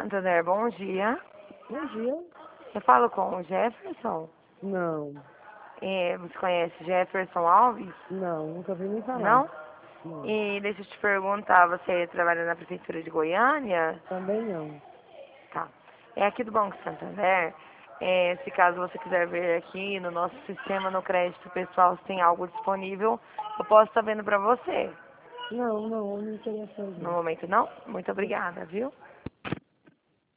Santander, bom dia. Bom dia. Eu falo com o Jefferson. Não, Você conhece Jefferson Alves? não, nunca vi nem falar. Não? Não, E deixa eu te perguntar, você trabalha na Prefeitura de Goiânia? também não. Tá. É aqui do Banco Santander. Se caso você quiser ver aqui no nosso sistema no crédito pessoal se tem algo disponível, eu posso estar vendo pra você. Não, não me interessei No não. momento não? Muito obrigada, viu?